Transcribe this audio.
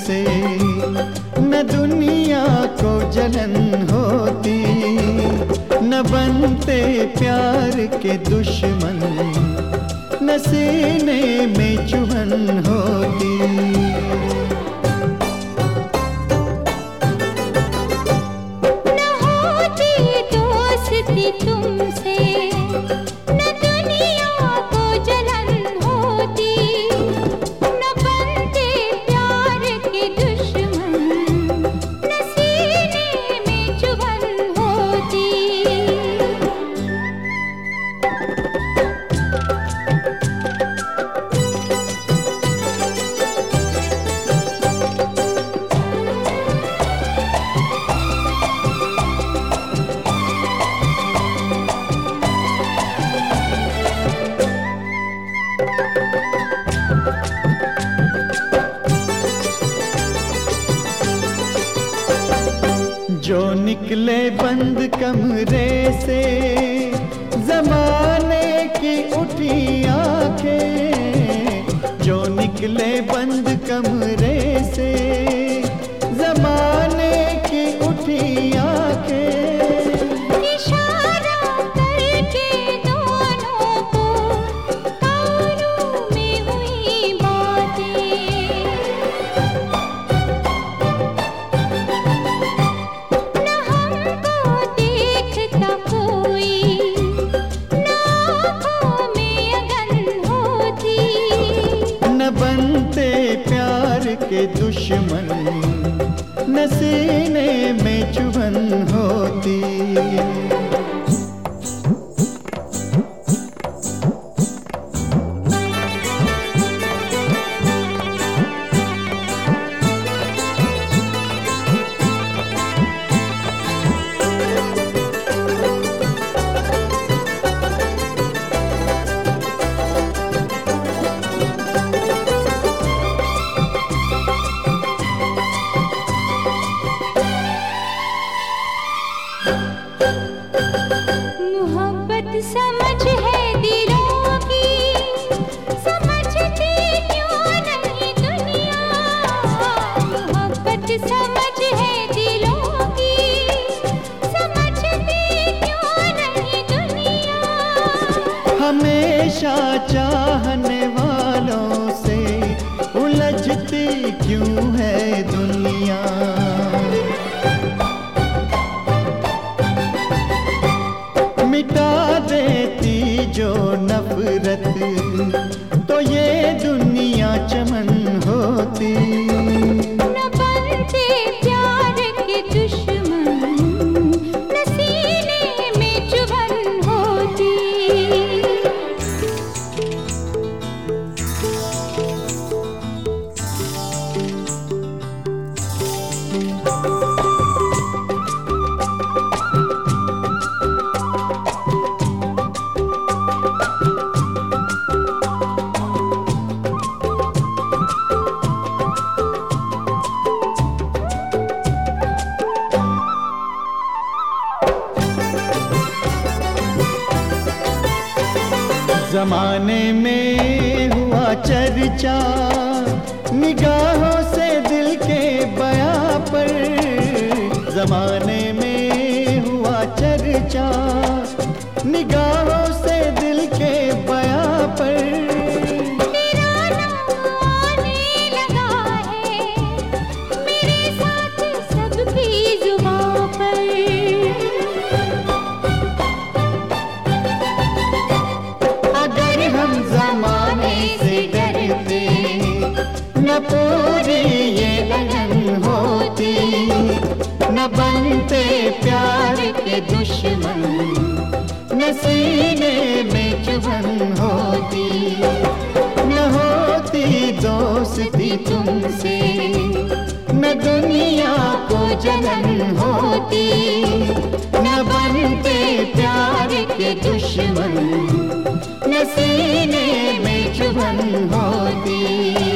से न दुनिया को जलन होती, न बनते प्यार के दुश्मन, न सीने में चुभन होती। न होती दोस्ती तुमसे, न दुनिया को जलन होती, न बनते प्यार के दुश्मन, न सीने में चुभन होती। जो निकले बंद कमरे से, जमाने की उठी आंखें, जो निकले बंद कमरे से, जमाने की उठी आंखें, इशारा करके दोनों को कानों में हुई बातें। न हमको देखता कोई, न आँखों में अगन होती, न बनते प्यार के दुश्मन, न सीने में चुभन होती। मोहब्बत समझ है दिलों की, समझती क्यों नहीं दुनिया। मोहब्बत समझ है दिलों की, समझती क्यों नहीं दुनिया। हमेशा चाहने वालों से उलझती क्यों है दुनिया। मिटा देती जो नफरत, तो ये दुनिया चमन होती। न बनते प्यार के दुश्मन, न सीने में चुभन होती। जमाने में हुआ चर्चा, निगाहों से दिल के बयां पर। जमाने में हुआ चर्चा, निगाहों से दिल के बयां पर। तेरा नाम आने लगा है मेरे साथ सबकी जुबां पर। अगर हम जमाने से डरते, न पूरी ये लगन होती, न बनते प्यार के दुश्मन, न सीने में चुभन होती। न होती दोस्ती तुमसे, न दुनिया को जलन होती, न बनते प्यार के दुश्मन, न सीने में चुभन होती।